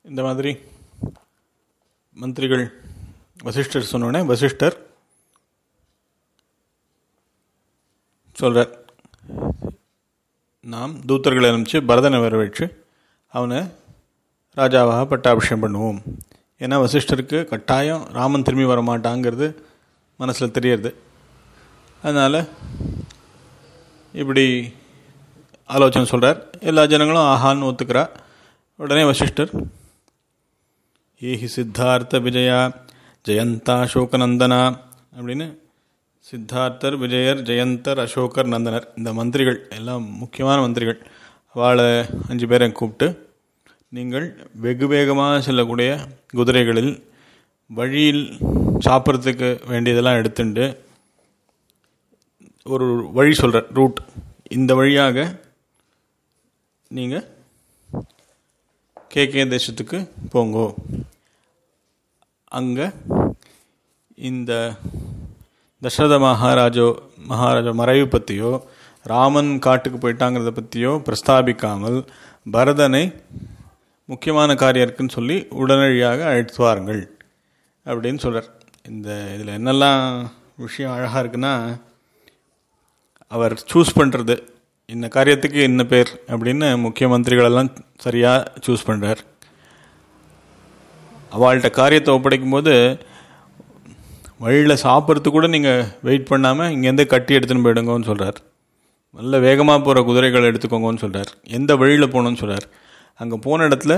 இந்த மாதிரி மந்திரிகள் வசிஷ்டர் சொன்னோடனே வசிஷ்டர் சொல்கிறார், நாம் தூதர்களை அனுப்பிச்சு பரதனை வரவழைச்சு அவனை ராஜாவாக பட்டாபிஷேகம் பண்ணுவோம். ஏன்னா வசிஷ்டருக்கு கட்டாயம் ராமன் திரும்பி வரமாட்டாங்கிறது மனசில் தெரியறது. அதனால் இப்படி ஆலோசனை சொல்கிறார். எல்லா ஜனங்களும் ஆஹான்னு ஒத்துக்கிறா. உடனே வசிஷ்டர், ஏஹி சித்தார்த்த விஜயா ஜெயந்தா அசோகநந்தனா அப்படின்னு சித்தார்த்தர், விஜயர், ஜெயந்தர், அசோகர், நந்தனர் இந்த மந்திரிகள் எல்லாம் முக்கியமான மந்திரிகள். அவளை 5 பேரை கூப்பிட்டு, நீங்கள் வெகு வேகமாக செல்லக்கூடிய குதிரைகளில் வழியில் சாப்பிட்றதுக்கு வேண்டியதெல்லாம் எடுத்துட்டு ஒரு வழி சொல்கிற ரூட், இந்த வழியாக நீங்கள் கேகே தேசத்துக்கு போங்கோ. அங்கே இந்த தசரத மகாராஜா மறைவு பற்றியோ ராமன் காட்டுக்கு போயிட்டாங்கிறத பற்றியோ பிரஸ்தாபிக்காமல் பரதனை முக்கியமான காரியம் இருக்குன்னு சொல்லி உடனடியாக அழைத்து வாருங்கள் அப்படின்னு சொல்கிறார். இதில் என்னெல்லாம் விஷயம் அழகாக இருக்குன்னா, அவர் சூஸ் பண்ணுறது இந்த காரியத்துக்கு என்ன பேர் அப்படின்னு முக்கிய மந்திரிகளெல்லாம் சரியாக சூஸ் பண்ணுறார். அவள்கிட்ட காரியத்தை ஒப்படைக்கும் போது வழியில் சாப்பிட்றதுக்கு கூட நீங்கள் வெயிட் பண்ணாமல் இங்கேருந்தே கட்டி எடுத்துன்னு போயிடுங்கன்னு சொல்கிறார். நல்ல வேகமாக போகிற குதிரைகளை எடுத்துக்கோங்கன்னு சொல்கிறார். எந்த வழியில் போகணுன்னு சொல்கிறார். அங்கே போன இடத்துல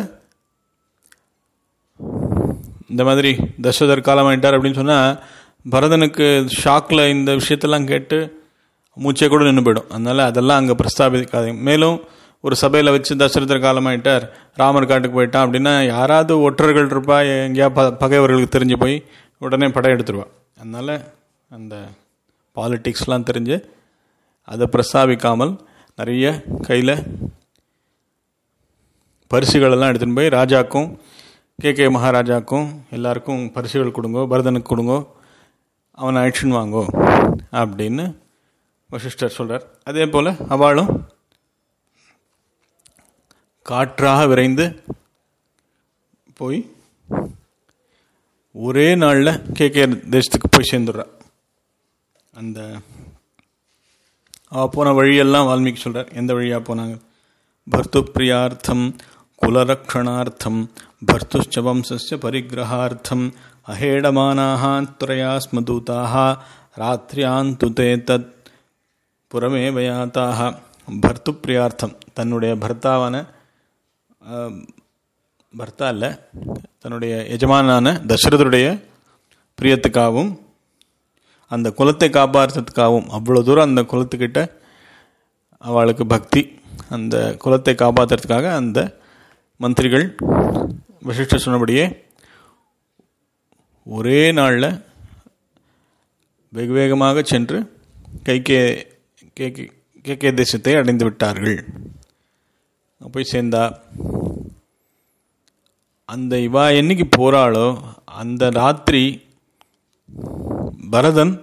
இந்த மாதிரி தசரதர் காலமாயிட்டார் அப்படின்னு சொன்னால் பரதனுக்கு ஷாக்கில் இந்த விஷயத்தெல்லாம் கேட்டு மூச்சே கூட நின்று போயிடும். அதனால் அதெல்லாம் அங்கே பிரஸ்தாபிக்காது. மேலும் ஒரு சபையில் வச்சு தசரதர் காலமாயிட்டார், ராமர் காட்டுக்கு போயிட்டான் அப்படின்னா யாராவது ஒற்றர்கள் இருப்பா, எங்கேயா பகைவர்களுக்கு தெரிஞ்சு போய் உடனே படம் எடுத்துருவாள். அதனால் அந்த பாலிட்டிக்ஸ்லாம் தெரிஞ்சு அதை பிரஸ்தாபிக்காமல் நிறைய கையில் பரிசுகளெல்லாம் எடுத்துன்னு போய் ராஜாக்கும் கேகே மகாராஜாக்கும் எல்லாருக்கும் பரிசுகள் கொடுங்கோ, பரதனுக்கு கொடுங்கோ, அவனை ஆக்ஷன் வாங்கோ அப்படின்னு வசிஷ்டர் சொல்கிறார். அதே போல் அவளும் காற்றாக விரைந்து போய் ஒரே நாளில் கேகே தேசத்துக்கு போய் சேர்ந்துடுறான். அந்த போன வழியெல்லாம் வால்மீகி சொல்கிறார். எந்த வழியாக போனாங்க? பர்த்து பிரியார்த்தம் குலரக்ஷணார்த்தம் பர்த்துஷ்ச வம்சஸ்ய பரிகிரகார்த்தம் அஹேடமானாஹ துரயா ஸ்மதூதாக ராத்ரியாந்து தே தத் புறமே வயாத்தாக. பர்த்து பிரியார்த்தம் தன்னுடைய பர்த்தா இல்லை, தன்னுடைய எஜமானான தசரதருடைய பிரியத்துக்காகவும் அந்த குலத்தை காப்பாற்றுறதுக்காகவும் அவ்வளோ தூரம் அந்த குலத்துக்கிட்ட அவளுக்கு பக்தி, அந்த குலத்தை காப்பாற்றுறதுக்காக அந்த மந்திரிகள் வசிஷ்டர் சொன்னபடியே ஒரே நாளில் வெகு வேகமாக சென்று கேகே தேசத்தை அடைந்து விட்டார்கள். போய் சேர்ந்தா அந்த இவா என்னைக்கு போகிறாளோ அந்த ராத்திரி பரதன்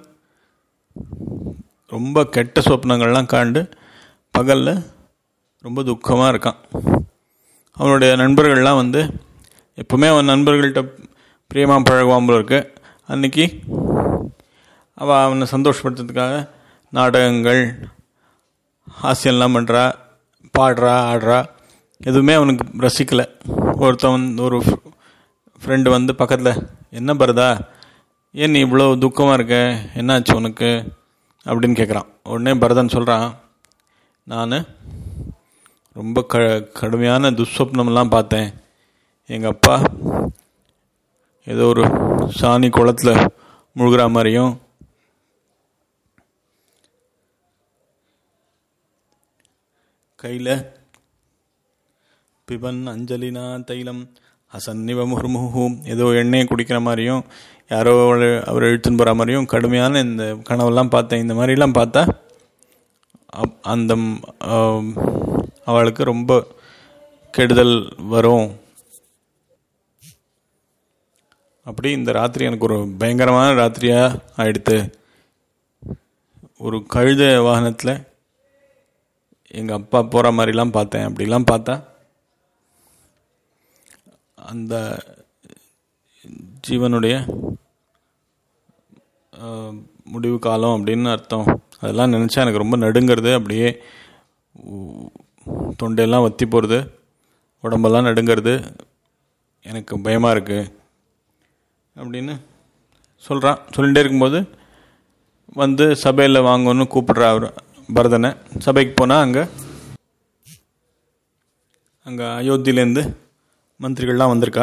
ரொம்ப கெட்ட சொப்னங்கள்லாம் காண்டு பகலில் ரொம்ப துக்கமாக இருக்கான். அவனுடைய நண்பர்கள்லாம் வந்து எப்பவுமே அவன் நண்பர்கள்ட்ட பிரியமாக பழகுவான் போல இருக்கு. அன்றைக்கி அவனை சந்தோஷப்படுத்துறதுக்காக நாடகங்கள் ஹாஸ்யம்லாம் பண்ணுறா, பாடுறா, ஆடுறா. எதுவுமே அவனுக்கு ரசிக்கலை. ஒரு ஃப்ரெண்டு வந்து பக்கத்தில், என்ன பரதா, ஏன் நீ இவ்வளோ துக்கமாக இருக்க, என்னாச்சு உனக்கு அப்படின்னு கேட்குறான். உடனே பரதன் சொல்கிறான், நான் ரொம்ப கடுமையான துஸ்வப்னம்லாம் பார்த்தேன். எங்கள் அப்பா ஏதோ ஒரு சாணி குளத்தில் முழுகிற மாதிரியும் கையில் பிபன் அஞ்சலினா தைலம் ஹசன்னிவ முர்முஹு ஏதோ எண்ணெயை குடிக்கிற மாதிரியும் யாரோ அவர் இழுத்துன்னு போகிற மாதிரியும் கடுமையான இந்த கனவெல்லாம் பார்த்தேன். இந்த மாதிரிலாம் பார்த்தா அந்த அவளுக்கு ரொம்ப கெடுதல் வரும். அப்படி இந்த ராத்திரி எனக்கு ஒரு பயங்கரமான ராத்திரியாக ஆயிடுத்து. ஒரு கழுத வாகனத்தில் எங்கள் அப்பா போகிற மாதிரிலாம் பார்த்தேன். அப்படிலாம் பார்த்தா அந்த ஜீவனுடைய முடிவு காலம் அப்படின்னு அர்த்தம். அதெல்லாம் நினச்சா எனக்கு ரொம்ப நடுங்கிறது, அப்படியே தொண்டையெல்லாம் வற்றி போகிறது, உடம்பெல்லாம் நடுங்கிறது, எனக்கு பயமாக இருக்குது அப்படின்னு சொல்கிறான். சொல்லிகிட்டே இருக்கும்போது வந்து சபையில் வாங்கன்னு கூப்பிடுறா அவர் பரதனை. சபைக்கு போனால் அங்கே அயோத்தியிலேருந்து மந்திரிகள்லாம் வந்திருக்கா.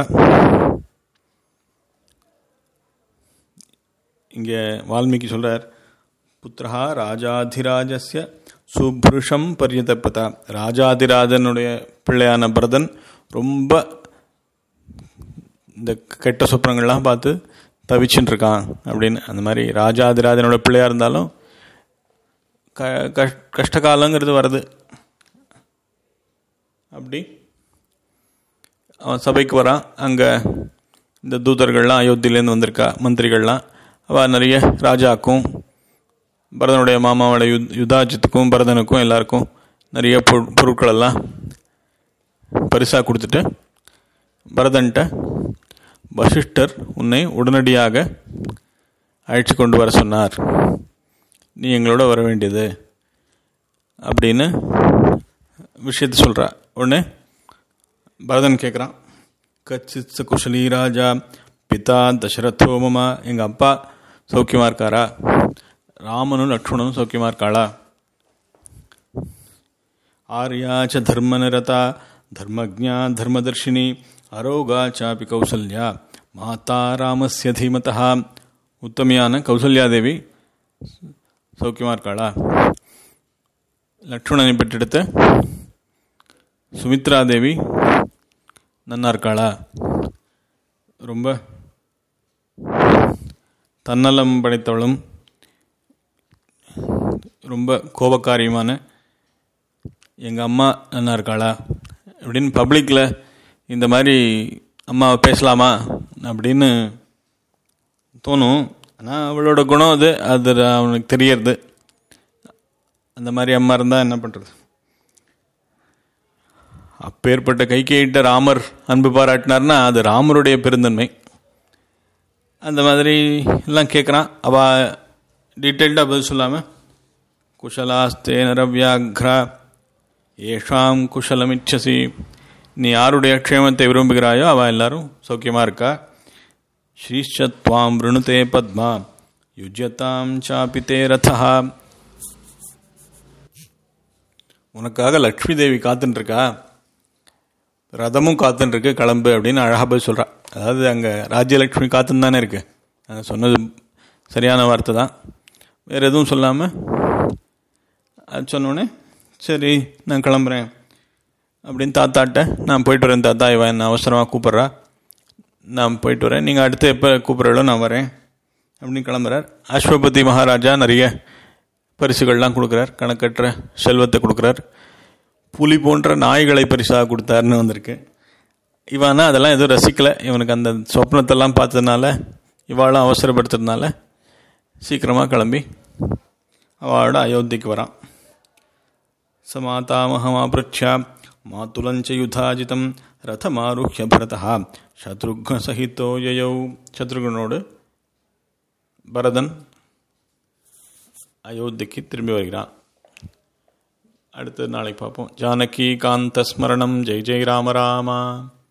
இங்கே வால்மீகி சொல்கிறார், புத்திரா ராஜாதிராஜஸ்ய சுப்ருஷம் பரியதப்பதா. ராஜாதிராஜனுடைய பிள்ளையான பரதன் ரொம்ப இந்த கெட்ட சொப்பனங்கள்லாம் பார்த்து தவிச்சுட்டு இருக்கான் அப்படின்னு. அந்த மாதிரி ராஜாதிராஜனோட பிள்ளையாக இருந்தாலும் கஷ்டகாலங்கிறது வருது. அப்படி அவன் சபைக்கு வரான். அங்கே இந்த தூதர்கள்லாம் அயோத்தியிலேருந்து வந்திருக்கா, மந்திரிகள்லாம். அவள் நிறைய ராஜாக்கும் பரதனுடைய மாமாவோட யுதாஜித்துக்கும் பரதனுக்கும் எல்லாருக்கும் நிறைய பொருட்களெல்லாம் பரிசாக கொடுத்துட்டு பரதன்ட்ட, வசிஷ்டர் உன்னை உடனடியாக அழைச்சி கொண்டு வர சொன்னார், நீ எங்களோட வர வேண்டியது அப்படின்னு விஷயத்தை சொல்கிறா. உடனே பரதன் கேட்குறான், கச்சித் குஷலி ராஜா பிதா தசரதோ மமா. எங்கள் அப்பா சௌக்கியமாக இருக்காரா? ராமனும் லக்ஷ்மணனும் சௌக்கியமாக இருக்காளா? ஆர்யாச்ச தர்மநிரதா தர்மஜா தர்மதர்ஷினி அரோகா சாபி கௌசல்யா மாதா ராமஸ்ய தீமதா. உத்தமையான கௌசல்யாதேவி சௌக்கியமாக இருக்காளா? லக்ஷ்மணனை பெற்றெடுத்த சுமித்ராதேவி நன்னா இருக்காளா? ரொம்ப தன்னலம் படைத்தவளும் ரொம்ப கோபக்காரியுமான எங்கள் அம்மா நன்னா இருக்காளா அப்படின்னு பப்ளிக்கில் இந்த மாதிரி அம்மாவை பேசலாமா அப்படின்னு தோணும். ஆனால் அவளோட குணம் அது அவனுக்கு தெரியறது. அந்த மாதிரி அம்மா இருந்தால் என்ன பண்ணுறது? அப்பேற்பட்ட கைகேயிட்ட ராமர் அன்பு பாராட்டினார்னா அது ராமருடைய பெருந்தன்மை. அந்த மாதிரி எல்லாம் கேட்குறான். அவள் டீட்டெயில்டாக பதில் சொல்லாமல், குஷலாஸ்தே நரவ்யாக்ரா ஏஷாம் குஷலமிச்சசி. நீ யாருடைய க்ஷேமத்தை விரும்புகிறாயோ அவள் எல்லாரும் சௌக்கியமாக இருக்கா. ஸ்ரீஷத்வாம் விருணுதே பத்மா யுஜ்யதாம் சாபித்தே ரதா. உனக்காக லக்ஷ்மி தேவி காத்துன்ட்ருக்கா, ரதமும் காத்துன்ட்ருக்கு, கிளம்பு அப்படின்னு அழகாக போய் சொல்கிறான். அதாவது அங்கே ராஜ்யலக்ஷ்மி காத்துன்னு தானே இருக்கு. சொன்னது சரியான வார்த்தை தான். வேறு எதுவும் சொல்லாமல் அது சொன்னோடனே சரி நான் கிளம்புறேன் அப்படின்னு தாத்தாட்ட, நான் போயிட்டு வரேன் தாத்தா, இவன் என்ன அவசரமாக கூப்பிட்றா, நான் போயிட்டு வரேன், நீங்கள் அடுத்து எப்போ கூப்பிட்றாளோ நான் வரேன் அப்படின்னு கிளம்புறார். அஸ்வபதி மகாராஜா நிறைய பரிசுகள்லாம் கொடுக்குறார், கணக்கற்ற செல்வத்தை கொடுக்குறார். புலி போன்ற நாய்களை பரிசாக கொடுத்தாருன்னு வந்திருக்கு. இவானா அதெல்லாம் எதுவும் ரசிக்கலை. இவனுக்கு அந்த சொப்னத்தெல்லாம் பார்த்ததுனால, இவாளும் அவசரப்படுத்துறதுனால சீக்கிரமாக கிளம்பி அவளோட அயோத்திக்கு வரான். சமாதாமஹமாப்ருச்யா மாதுலஞ்ச யுதாஜிதம் ரதமாருஹ்ய பரதா சத்ருக்ன சகிதோ யயௌ. சத்ருகனோடு பரதன் அயோத்திக்கு திரும்பி வருகிறான். அடுத்து நாளைக்கு பார்ப்போம். ஜானகி காந்த ஸ்மரணம். ஜெய் ஜெய் ராம ராமா.